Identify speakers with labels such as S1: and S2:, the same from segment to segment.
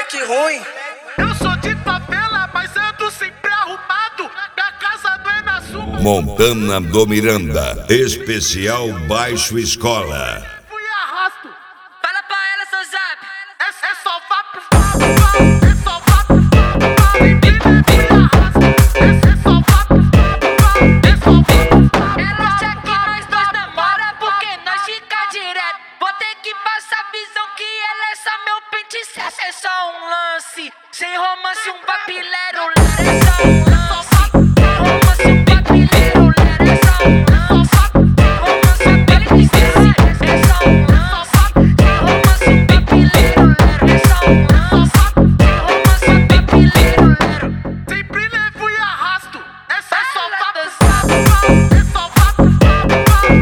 S1: moleque ruim.
S2: Eu sou de favela, mas ando sempre arrumado. Minha casa não é na sua.
S3: Montana do Miranda, especial Baixo Escola.
S2: Fui arrasto.
S4: Fala pra ela, seu zap.
S2: É só vá pro falo. É só vá pro falo. Fui arrasto. É só vá pro falo. É só vá pro falo.
S4: Ela acha que nós dois namora porque nós fica direto. Vou ter que passar a visão que ela é só meu pente. É só um lance, sem romance, um papilero. É só um lance, sem romance, um papilero. É só um lance, romance, um papilero. É só um lance, sem romance, um papilero. É só um lance, romance, um papilero.
S2: Sempre levo e arrasto. É só vá pro falo. É só vá pro falo.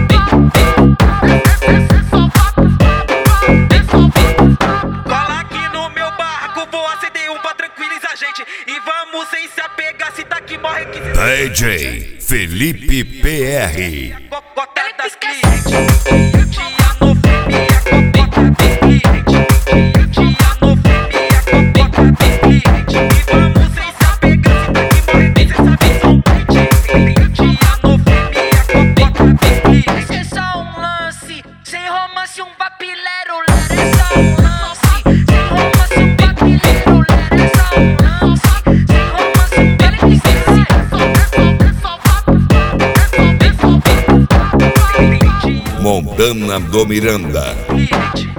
S2: É só vá pro falo. É só vá pro falo.
S5: Cola aqui no meu barraco, vou acender um pra tranquilizar a gente. E vamos sem se apegar, se tá aqui morre que se...
S3: DJ Felipe PR.
S5: Cocota das clientes. Dia no filme, a cocota dos clientes. Dia no filme, a cocota dos clientes. E vamos sem se apegar, se tá aqui morre que cê sabe são pente. Dia no filme, a cocota dos clientes.
S4: É só um lance, sem romance, um papilero. É só um lance, sem romance, um papilero. É só um lance, sem romance, um papilero.
S3: Montana do Miranda.
S5: Cliente.